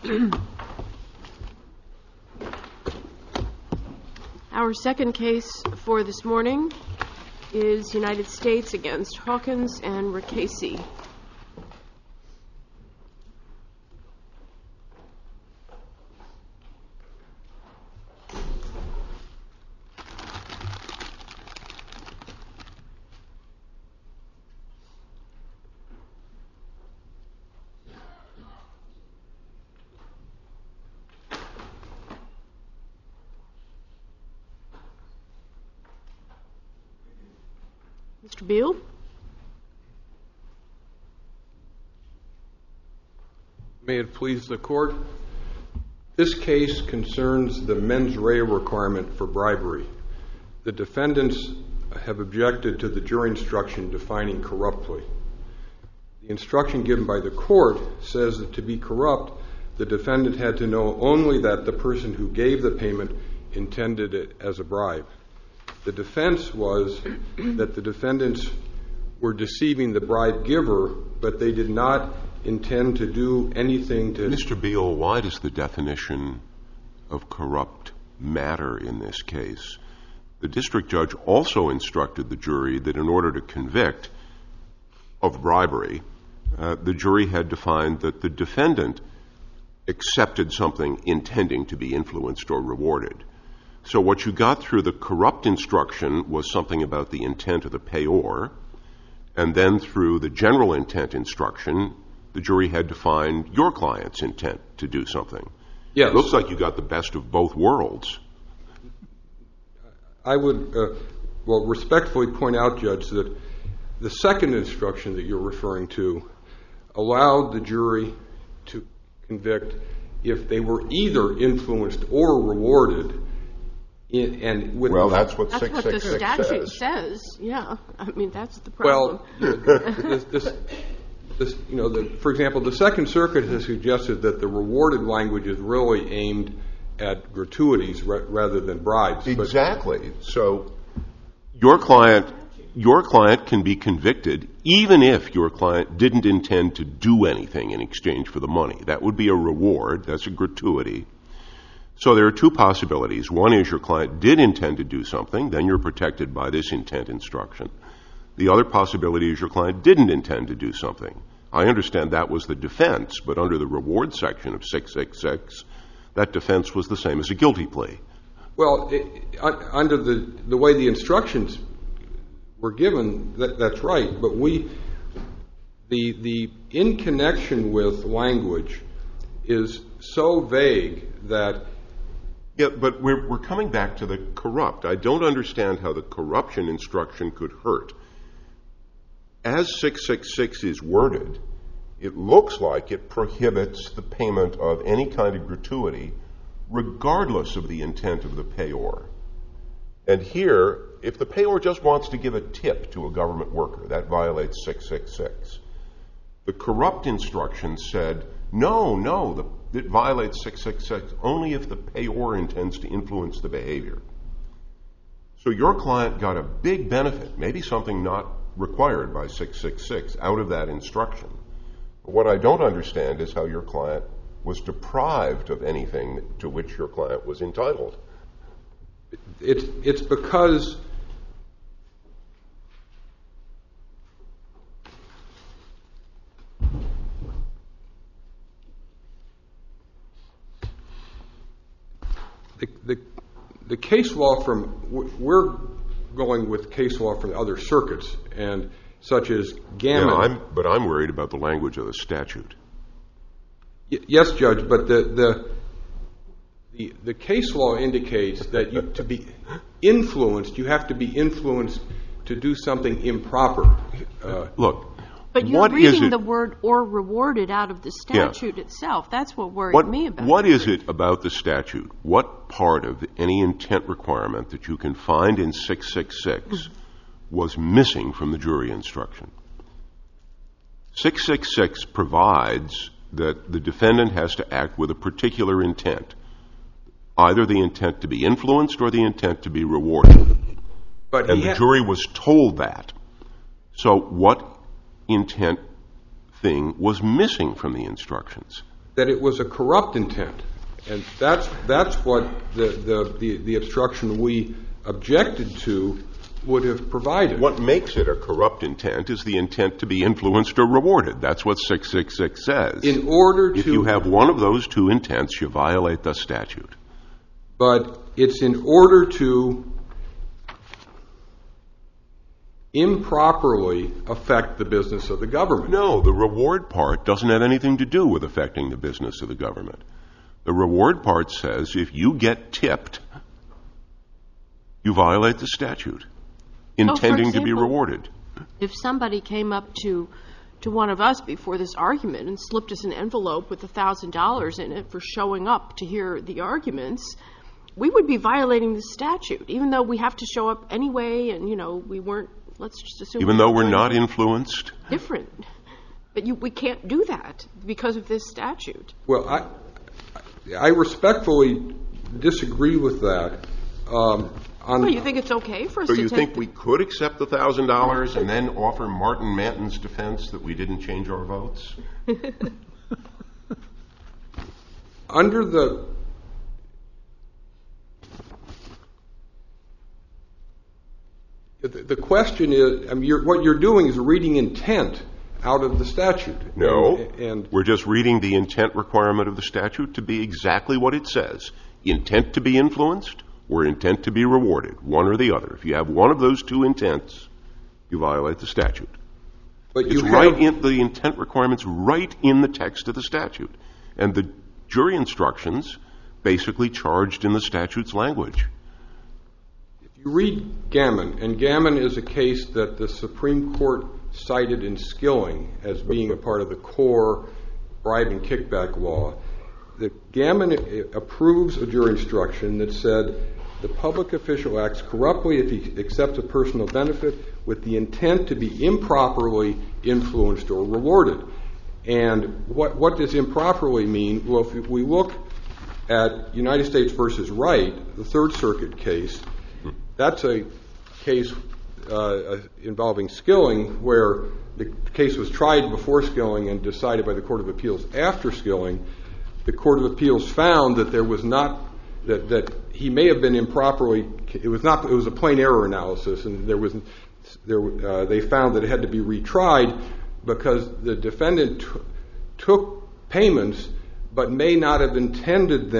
Our second case for this morning is United States against Hawkins and Ricasey. Mr. Beal? May it please the Court, this case concerns the mens rea requirement for bribery. The defendants have objected to the jury instruction defining corruptly. The instruction given by the Court says that to be corrupt, the defendant had to know only that the person who gave the payment intended it as a bribe. The defense was that the defendants were deceiving the bribe giver, but they did not intend to do anything to... Mr. Beal, why does the definition of corrupt matter in this case? The district judge also instructed the jury that in order to convict of bribery, the jury had to find that the defendant accepted something intending to be influenced or rewarded. So what you got through the corrupt instruction was something about the intent of the payor, and then through the general intent instruction, the jury had to find your client's intent to do something. Yes. It looks like you got the best of both worlds. I would, respectfully point out, Judge, that the second instruction that you're referring to allowed the jury to convict if they were either influenced or rewarded. That's what 666 says. That's what the statute says. Yeah, I mean, that's the problem. For example, the Second Circuit has suggested that the rewarded language is really aimed at gratuities rather than bribes. Exactly. So your client can be convicted even if your client didn't intend to do anything in exchange for the money. That would be a reward. That's a gratuity. So there are two possibilities. One is your client did intend to do something, then you're protected by this intent instruction. The other possibility is your client didn't intend to do something. I understand that was the defense, but under the reward section of 666, that defense was the same as a guilty plea. Well, under the way the instructions were given, that's right, but the in connection with language is so vague that... Yeah, but we're coming back to the corrupt. I don't understand how the corruption instruction could hurt. As 666 is worded, it looks like it prohibits the payment of any kind of gratuity regardless of the intent of the payor. And here, if the payor just wants to give a tip to a government worker, that violates 666. The corrupt instruction said, no, it violates 666 only if the payor intends to influence the behavior. So your client got a big benefit, maybe something not required by 666, out of that instruction. But what I don't understand is how your client was deprived of anything to which your client was entitled. It's because the case law we're going with case law from other circuits, and such as Gammon. Yeah, but I'm worried about the language of the statute. Yes, Judge, but the case law indicates that to be influenced, you have to be influenced to do something improper. Look. But you're reading the word "or rewarded" out of the statute itself. That's what worried me about it. What is it about the statute? What part of any intent requirement that you can find in 666 was missing from the jury instruction? 666 provides that the defendant has to act with a particular intent, either the intent to be influenced or the intent to be rewarded. And the jury was told that. So what intent thing was missing from the instructions? that it was a corrupt intent. And that's what the obstruction we objected to would have provided. What makes it a corrupt intent is the intent to be influenced or rewarded. That's what 666 says. In order to... If you have one of those two intents, you violate the statute. But it's in order to improperly affect the business of the government. No, the reward part doesn't have anything to do with affecting the business of the government. The reward part says if you get tipped, you violate the statute, intending to be rewarded. If somebody came up to one of us before this argument and slipped us an envelope with $1,000 in it for showing up to hear the arguments, we would be violating the statute, even though we have to show up anyway and, we weren't, let's just assume... Even though we're not influenced? Different. But we can't do that because of this statute. Well, I respectfully disagree with that. You think it's okay for us to... So you think we could accept the $1,000 and then offer Martin Manton's defense that we didn't change our votes? Under the... The question is, what you're doing is reading intent out of the statute. No, and we're just reading the intent requirement of the statute to be exactly what it says. Intent to be influenced or intent to be rewarded, one or the other. If you have one of those two intents, you violate the statute. But the intent requirement's right in the text of the statute. And the jury instructions basically charged in the statute's language. If you read Gammon, and Gammon is a case that the Supreme Court cited in Skilling as being a part of the core bribe and kickback law, the Gammon approves a jury instruction that said the public official acts corruptly if he accepts a personal benefit with the intent to be improperly influenced or rewarded. And what does improperly mean? Well, if we look at United States versus Wright, the Third Circuit case, that's a case involving Skilling where the case was tried before Skilling and decided by the Court of Appeals after Skilling. The Court of Appeals found that there was not that he may have been improperly. It was a plain error analysis, and they found that it had to be retried because the defendant took payments, but may not have intended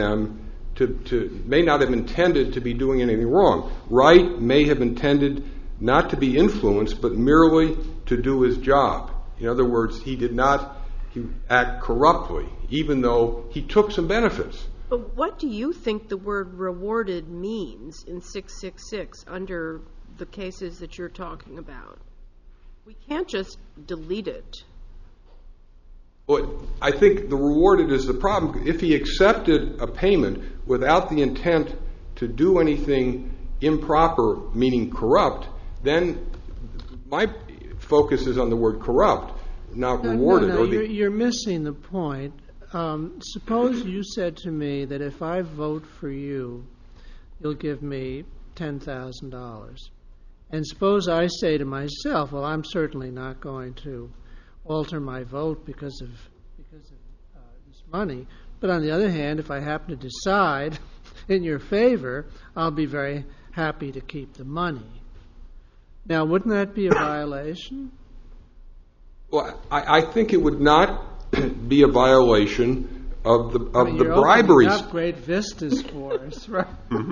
to be doing anything wrong. Wright may have intended not to be influenced, but merely to do his job. In other words, he did not act corruptly, even though he took some benefits. But what do you think the word rewarded means in 666 under the cases that you're talking about? We can't just delete it. Well, I think the rewarded is the problem. If he accepted a payment without the intent to do anything improper, meaning corrupt, then my focus is on the word corrupt, not rewarded. No, you're missing the point. Suppose you said to me that if I vote for you, you'll give me $10,000. And suppose I say to myself, well, I'm certainly not going to alter my vote because of this money. But on the other hand, if I happen to decide in your favor, I'll be very happy to keep the money. Now, wouldn't that be a violation? Well, I think it would not be a violation of the you're briberies. Opening up great vistas for us, right?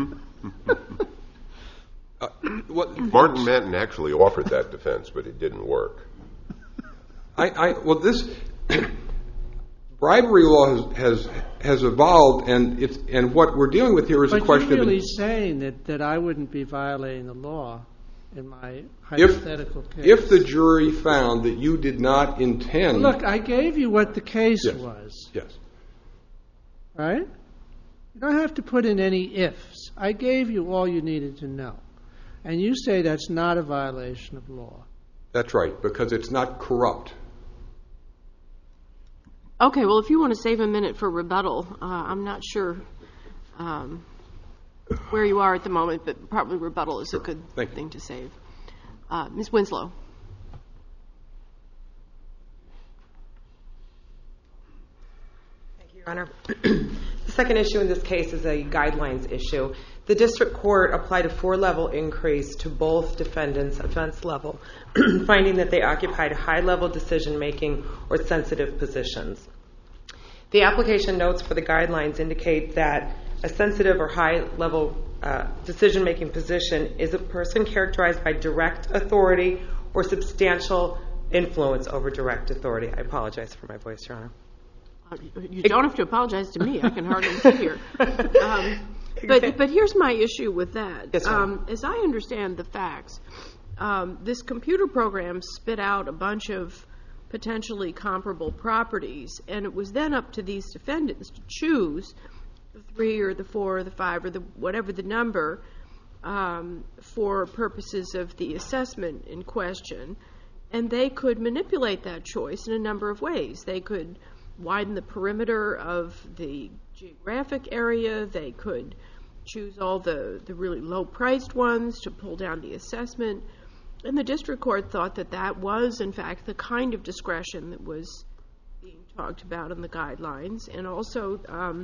Martin Manton actually offered that defense, but it didn't work. This bribery law has evolved, and what we're dealing with here is a question But you're really of saying that I wouldn't be violating the law in my hypothetical case. If the jury found that you did not intend... Look, I gave you what the case was. Yes. Right? You don't have to put in any ifs. I gave you all you needed to know. And you say that's not a violation of law. That's right, because it's not corrupt. Okay, well, if you want to save a minute for rebuttal, I'm not sure where you are at the moment, but probably rebuttal is a good thing to save. Ms. Winslow. Thank you, Your Honor. The second issue in this case is a guidelines issue. The district court applied a 4-level increase to both defendants' offense level, finding that they occupied high-level decision-making or sensitive positions. The application notes for the guidelines indicate that a sensitive or high-level decision-making position is a person characterized by direct authority or substantial influence over direct authority. I apologize for my voice, Your Honor. You don't have to apologize to me. I can hardly hear. But here's my issue with that. Yes, as I understand the facts, this computer program spit out a bunch of potentially comparable properties, and it was then up to these defendants to choose the 3 or the 4 or the 5 or the whatever the number for purposes of the assessment in question, and they could manipulate that choice in a number of ways. They could widen the perimeter of the geographic area. They could choose all the really low-priced ones to pull down the assessment. And the district court thought that that was, in fact, the kind of discretion that was being talked about in the guidelines, and also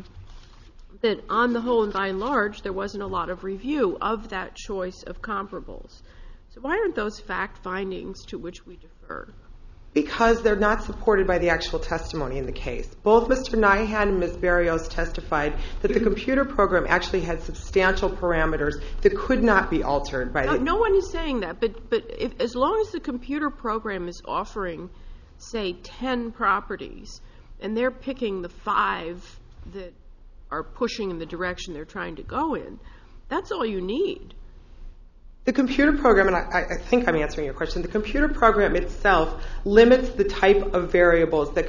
that on the whole and by and large, there wasn't a lot of review of that choice of comparables. So why aren't those fact findings to which we defer? Because they're not supported by the actual testimony in the case. Both Mr. Nyhan and Ms. Barrios testified that the computer program actually had substantial parameters that could not be altered by the... No one is saying that, but as long as the computer program is offering, say, 10 properties, and they're picking the 5 that are pushing in the direction they're trying to go in, that's all you need. The computer program, and I think I'm answering your question, the computer program itself limits the type of variables that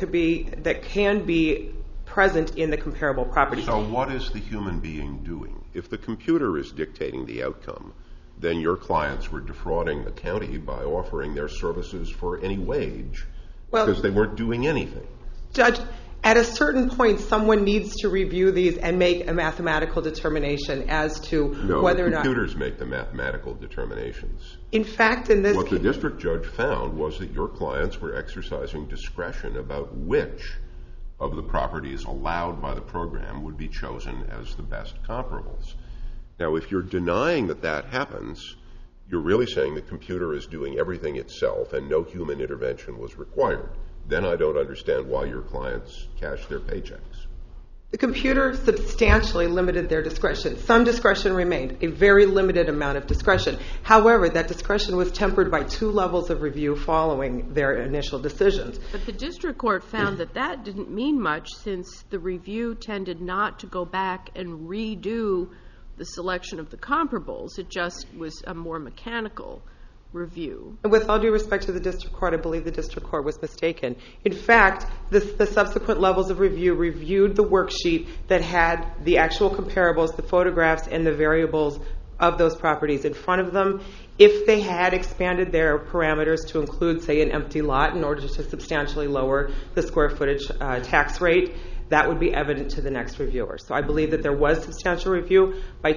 can be present in the comparable properties. So what is the human being doing? If the computer is dictating the outcome, then your clients were defrauding the county by offering their services for any wage because they weren't doing anything. Judge, at a certain point, someone needs to review these and make a mathematical determination as to whether or not... No, computers make the mathematical determinations. In fact, in this What the district judge found was that your clients were exercising discretion about which of the properties allowed by the program would be chosen as the best comparables. Now, if you're denying that that happens, you're really saying the computer is doing everything itself and no human intervention was required. Then I don't understand why your clients cash their paychecks. The computer substantially limited their discretion. Some discretion remained, a very limited amount of discretion. However, that discretion was tempered by 2 levels of review following their initial decisions. But the district court found that that didn't mean much, since the review tended not to go back and redo the selection of the comparables. It just was a more mechanical review. And with all due respect to the district court, I believe the district court was mistaken. In fact, the subsequent levels of review reviewed the worksheet that had the actual comparables, the photographs, and the variables of those properties in front of them. If they had expanded their parameters to include, say, an empty lot in order to substantially lower the square footage tax rate, that would be evident to the next reviewer. So I believe that there was substantial review by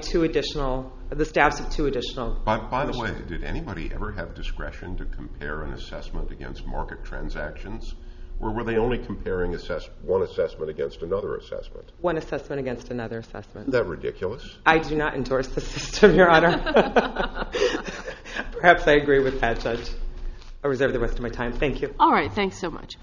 the staffs of 2 additional. By the way, did anybody ever have discretion to compare an assessment against market transactions? Or were they only comparing one assessment against another assessment? One assessment against another assessment. Isn't that ridiculous? I do not endorse the system, Your Honor. Perhaps I agree with that, Judge. I reserve the rest of my time. Thank you. All right, thanks so much.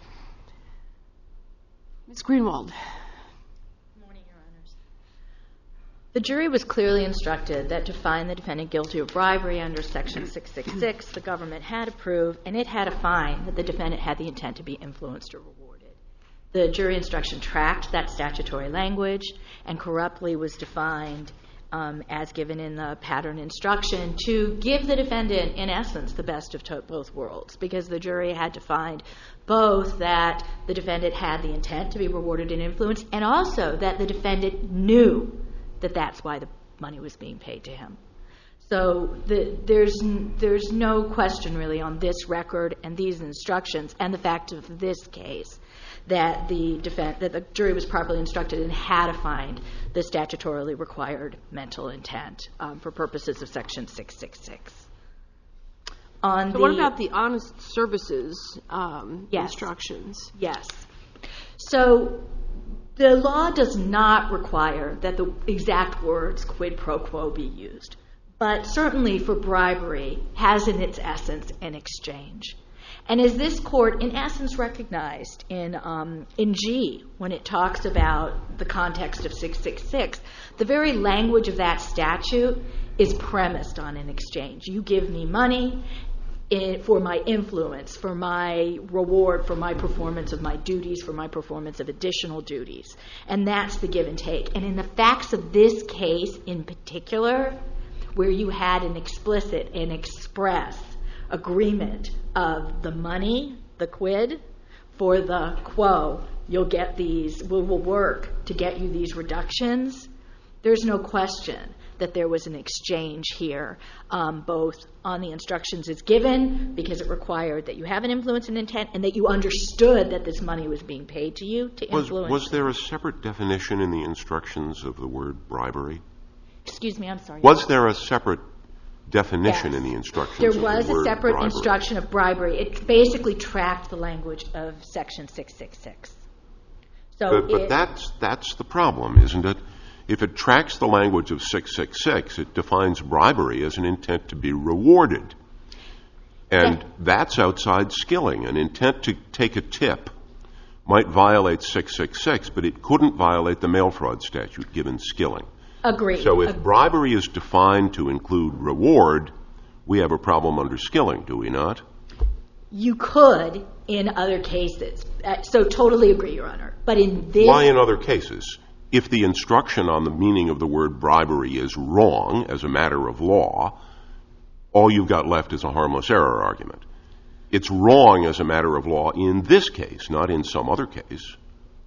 Ms. Greenwald. Good morning, Your Honors. The jury was clearly instructed that to find the defendant guilty of bribery under Section 666, the government had to prove, and it had to find, that the defendant had the intent to be influenced or rewarded. The jury instruction tracked that statutory language and corruptly was defined as given in the pattern instruction to give the defendant, in essence, the best of both worlds, because the jury had to find both that the defendant had the intent to be rewarded and influenced, and also that the defendant knew that that's why the money was being paid to him. So there's no question really on this record and these instructions and the fact of this case that the jury was properly instructed and had to find the statutorily required mental intent for purposes of Section 666. So what about the honest services instructions? Yes. So The law does not require that the exact words quid pro quo be used, but certainly for bribery has in its essence an exchange. And as this court in essence recognized in G, when it talks about the context of 666, the very language of that statute is premised on an exchange. You give me money for my influence, for my reward, for my performance of my duties, for my performance of additional duties. And that's the give and take. And in the facts of this case in particular, where you had an explicit and express agreement of the money, the quid, for the quo, you'll get these, we'll work to get you these reductions, there's no question that there was an exchange here, both on the instructions as given, because it required that you have an influence and intent, and that you understood that this money was being paid to you to influence. Was there a separate definition in the instructions of the word bribery? Excuse me, I'm sorry. Was there a separate definition in the instructions There of the word was a separate bribery? instruction of bribery. It basically tracked the language of Section 666. But that's the problem, isn't it? If it tracks the language of 666, it defines bribery as an intent to be rewarded. And that's outside Skilling. An intent to take a tip might violate 666, but it couldn't violate the mail fraud statute given Skilling. Agreed. So if bribery is defined to include reward, we have a problem under Skilling, do we not? You could in other cases. So totally agree, Your Honor. But in this... Why in other cases? If the instruction on the meaning of the word bribery is wrong as a matter of law, all you've got left is a harmless error argument. It's wrong as a matter of law in this case, not in some other case.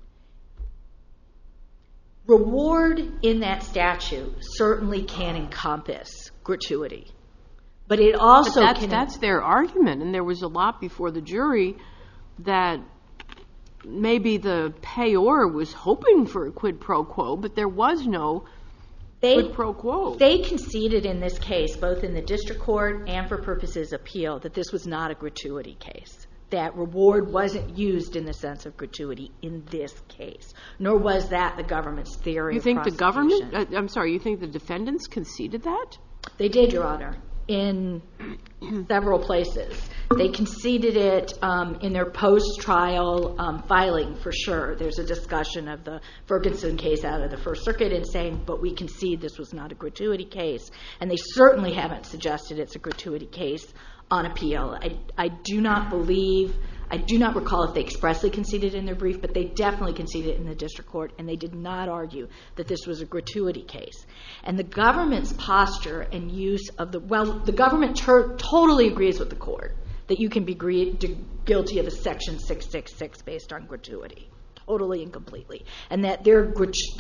Reward in that statute certainly can encompass gratuity. But it also can... That's their argument, and there was a lot before the jury that maybe the payor was hoping for a quid pro quo, but there was no quid pro quo. They conceded in this case, both in the district court and for purposes of appeal, that this was not a gratuity case, that reward wasn't used in the sense of gratuity in this case, nor was that the government's theory of prosecution. You think the defendants conceded that? They did, Your Honor, in several places. They conceded it in their post-trial filing, for sure. There's a discussion of the Ferguson case out of the First Circuit and saying, but we concede this was not a gratuity case. And they certainly haven't suggested it's a gratuity case on appeal. I do not recall if they expressly conceded in their brief, but they definitely conceded in the district court, and they did not argue that this was a gratuity case. And the government's posture and use of the government totally agrees with the court that you can be guilty of a Section 666 based on gratuity, totally and completely, and that their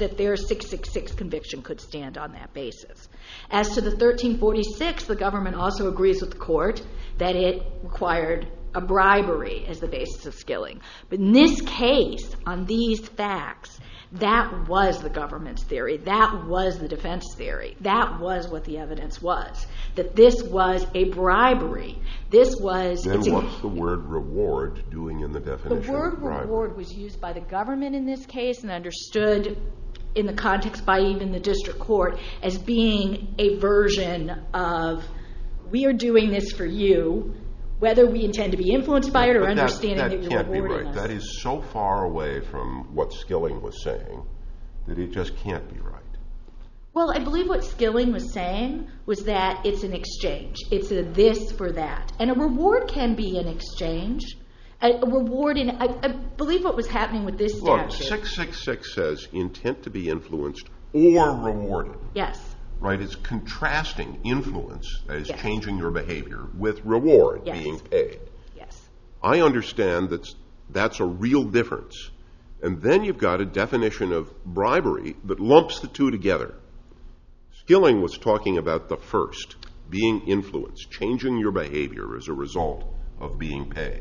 666 conviction could stand on that basis. As to the 1346, the government also agrees with the court that it required a bribery as the basis of Skilling. But in this case, on these facts, that was the government's theory. That was the defense theory. That was what the evidence was, that this was a bribery. Then what's the word reward doing in the definition The word of bribery? Reward was used by the government in this case and understood in the context by even the district court as being a version of, we are doing this for you, whether we intend to be influenced by it or understanding that you're rewarding us. That can't be right. That is so far away from what Skilling was saying that it just can't be right. Well, I believe what Skilling was saying was that it's an exchange. It's a this for that. And a reward can be an exchange. A reward I believe what was happening with this statute. Look, 666 says intent to be influenced or rewarded. Yes. Right? It's contrasting influence, that is changing your behavior, with reward, being paid. Yes. I understand that's a real difference. And then you've got a definition of bribery that lumps the two together. Skilling was talking about the first, being influenced, changing your behavior as a result of being paid.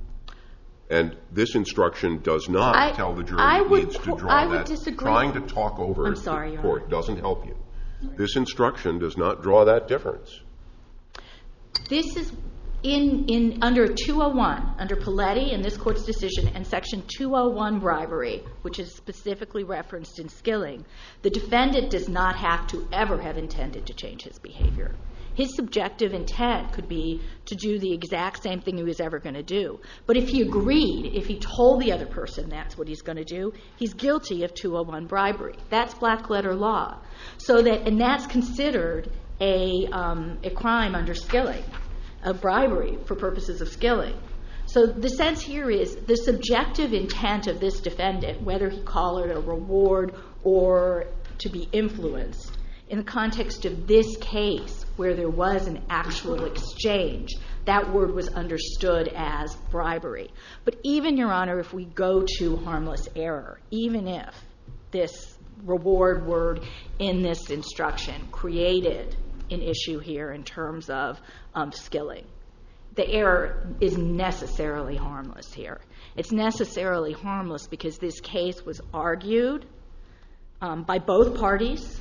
And this instruction does not tell the jury it needs to draw I that. would disagree. Trying to talk over the court doesn't help you. This instruction does not draw that difference. under 201, under Paletti and this court's decision, and Section 201 bribery, which is specifically referenced in Skilling, the defendant does not have to ever have intended to change his behavior. His subjective intent could be to do the exact same thing he was ever going to do. But if he agreed, if he told the other person that's what he's going to do, he's guilty of 201 bribery. That's black letter law. And that's considered a crime under Skilling, of bribery for purposes of Skilling. So the sense here is the subjective intent of this defendant, whether he call it a reward or to be influenced, in the context of this case where there was an actual exchange, that word was understood as bribery. But even, Your Honor, if we go to harmless error, even if this reward word in this instruction created an issue here in terms of Skilling, the error is necessarily harmless here. It's necessarily harmless because this case was argued by both parties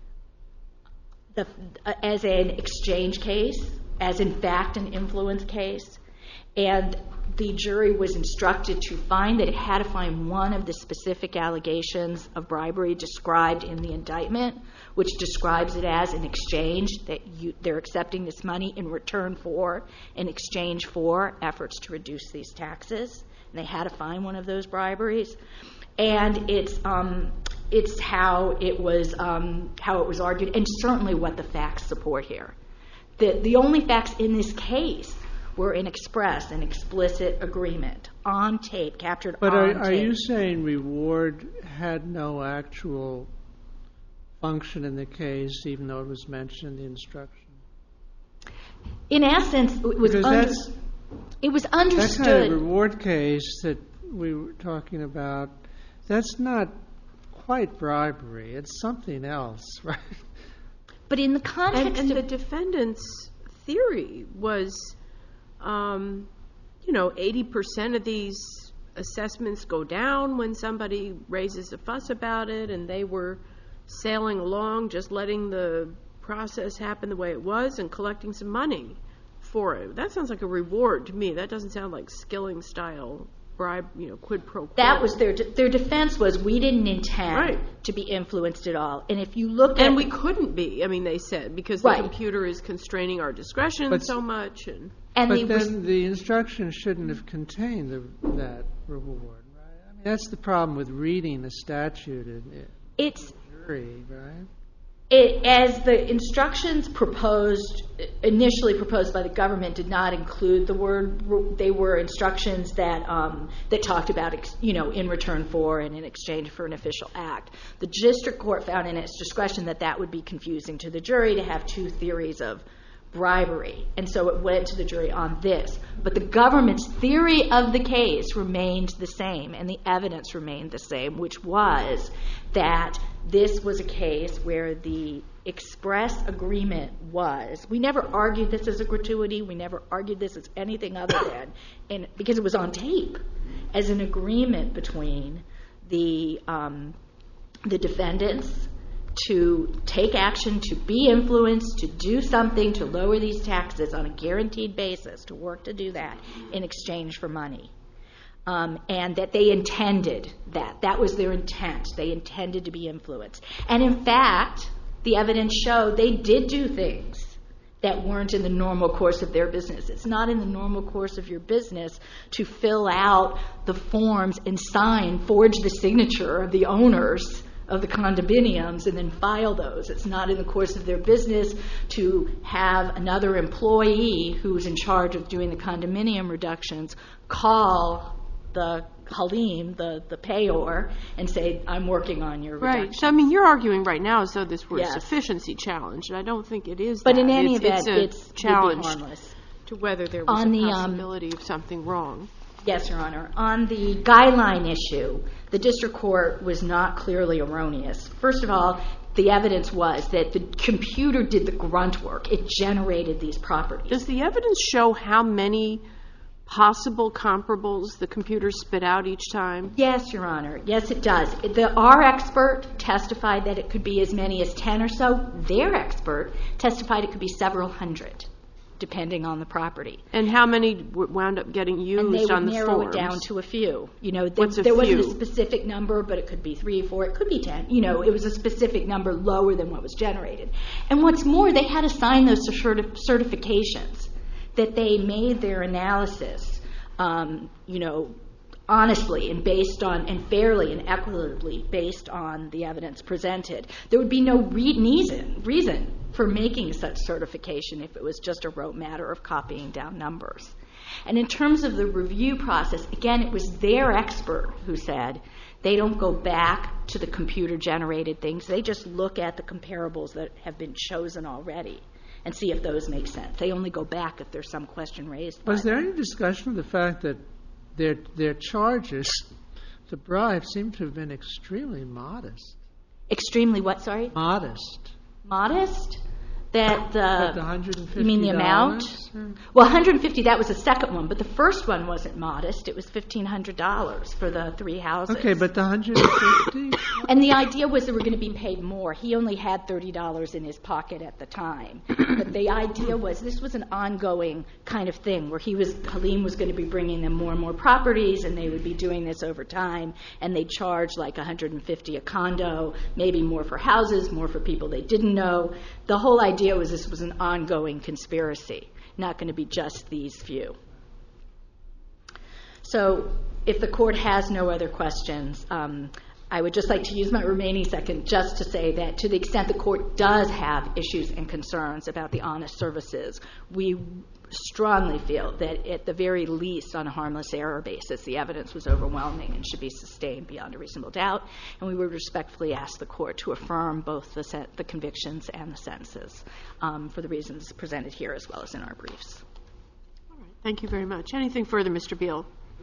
as an exchange case, as in fact an influence case, and the jury was instructed to find that it had to find one of the specific allegations of bribery described in the indictment, which describes it as an exchange, that they're accepting this money in return for, in exchange for efforts to reduce these taxes. And they had to find one of those briberies. And it's how it was argued, and certainly what the facts support here. The only facts in this case were an express and explicit agreement on tape, captured on tape. But are you saying reward had no actual function in the case, even though it was mentioned in the instruction? In essence, it was understood. That kind of reward case that we were talking about, that's not quite bribery. It's something else, right? But in the context and of the defendant's theory was, 80% of these assessments go down when somebody raises a fuss about it, and they were sailing along, just letting the process happen the way it was and collecting some money for it. That sounds like a reward to me. That doesn't sound like Skilling style bribe, quid pro quo. That was their defense was we didn't intend to be influenced at all. And if you look at... And we couldn't be, they said, because the computer is constraining our discretion so much. But then the instruction shouldn't have contained that reward, right? That's the problem with reading a statute. It's jury, right? As the instructions initially proposed by the government did not include the word, they were instructions that talked about, in return for and in exchange for an official act. The district court found in its discretion that would be confusing to the jury to have two theories of bribery. And so it went to the jury on this. But the government's theory of the case remained the same, and the evidence remained the same, which was that this was a case where the express agreement was, we never argued this as a gratuity, we never argued this as anything other than, because it was on tape, as an agreement between the defendants to take action, to be influenced, to do something, to lower these taxes on a guaranteed basis, to work to do that in exchange for money. And that they intended that. That was their intent. They intended to be influenced. And in fact, the evidence showed they did do things that weren't in the normal course of their business. It's not in the normal course of your business to fill out the forms and forge the signature of the owners of the condominiums and then file those. It's not in the course of their business to have another employee who's in charge of doing the condominium reductions call the Halim, the payor, and say, I'm working on your reduction. Right. So, you're arguing right now as though this were a sufficiency challenge, and I don't think it is. But in any event, it's a challenge to whether there was a possibility of something wrong. Yes, Your Honor. On the guideline issue, the district court was not clearly erroneous. First of all, the evidence was that the computer did the grunt work. It generated these properties. Does the evidence show how many possible comparables the computer spit out each time? Yes, Your Honor. Yes, it does. Our expert testified that it could be as many as 10 or so. Their expert testified it could be several hundred. depending on the property. And how many wound up getting used And they on would the narrow forms? it down to a few. What's a there wasn't a few? specific number, but it could be 3, 4, it could be 10. It was a specific number lower than what was generated. And what's more, they had to sign those certifications that they made their analysis, honestly and fairly and equitably based on the evidence presented. There would be no reason for making such certification if it was just a rote matter of copying down numbers. And in terms of the review process, again, it was their expert who said they don't go back to the computer-generated things. They just look at the comparables that have been chosen already and see if those make sense. They only go back if there's some question raised. Was there any discussion of the fact that their charges to bribe seem to have been extremely modest? Extremely what, sorry? Modest. Modest? That the $150? You mean the amount? Well, $150, that was the second one, but the first one wasn't modest. It was $1,500 for the 3 houses. Okay, but the $150? And the idea was they were going to be paid more. He only had $30 in his pocket at the time. But the idea was this was an ongoing kind of thing where Halim was going to be bringing them more and more properties, and they would be doing this over time, and they'd charge like $150 a condo, maybe more for houses, more for people they didn't know. The whole idea was this was an ongoing conspiracy, not going to be just these few. So if the court has no other questions, I would just like to use my remaining second just to say that to the extent the court does have issues and concerns about the honest services, we strongly feel that at the very least on a harmless error basis, the evidence was overwhelming and should be sustained beyond a reasonable doubt. And we would respectfully ask the court to affirm both the convictions and the sentences for the reasons presented here as well as in our briefs. All right. Thank you very much. Anything further, Mr. Beal?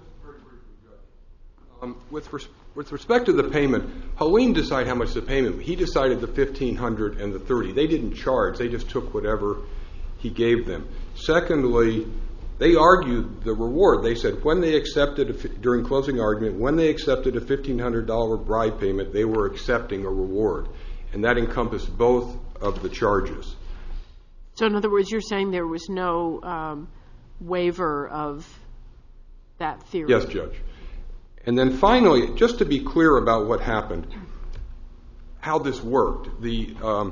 With respect to the payment, Halim decided how much the payment. He decided the $1,500 and the $30. They didn't charge. They just took whatever he gave them. Secondly, they argued the reward. They said when they accepted, during closing argument, when they accepted a $1,500 bribe payment, they were accepting a reward. And that encompassed both of the charges. So in other words, you're saying there was no waiver of that theory? Yes, Judge. And then finally, just to be clear about what happened, how this worked, the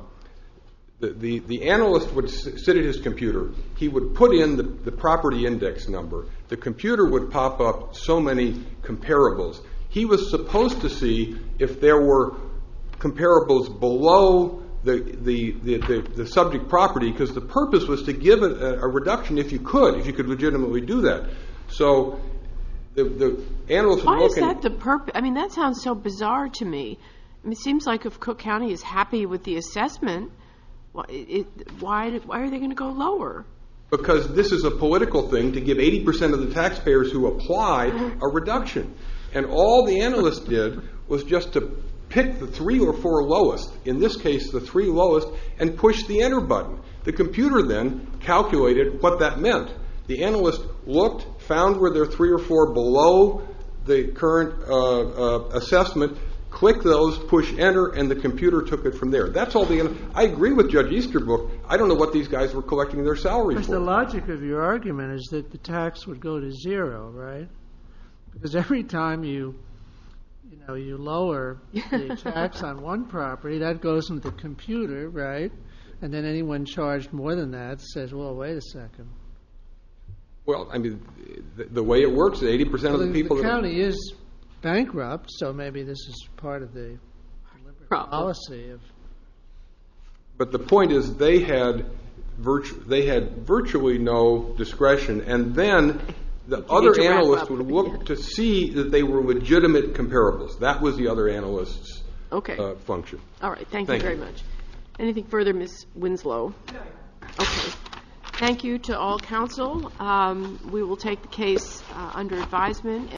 analyst would sit at his computer. He would put in the property index number. The computer would pop up so many comparables. He was supposed to see if there were comparables below the subject property, because the purpose was to give it a reduction if you could legitimately do that. So the analyst would Why look is that the purpose? I mean, that sounds so bizarre to me. I mean, it seems like if Cook County is happy with the assessment, why are they going to go lower? Because this is a political thing to give 80% of the taxpayers who apply a reduction. And all the analyst did was just to pick the 3 or 4 lowest, in this case the 3 lowest, and push the enter button. The computer then calculated what that meant. The analyst looked, found where there are 3 or 4 below the current assessment, click those, push enter, and the computer took it from there. That's all I agree with Judge Easterbrook. I don't know what these guys were collecting their salary for. The logic of your argument is that the tax would go to 0, right? Because every time you lower the tax on one property, that goes into the computer, right? And then anyone charged more than that says, well, wait a second. Well, I mean, the way it works, 80% of the people... The county is bankrupt, so maybe this is part of the policy of... But the point is they had virtually no discretion, and then the other analysts would look to see that they were legitimate comparables. That was the other analyst's function. All right. Thank you very much. Anything further, Ms. Winslow? No. Okay. Thank you to all counsel. We will take the case under advisement.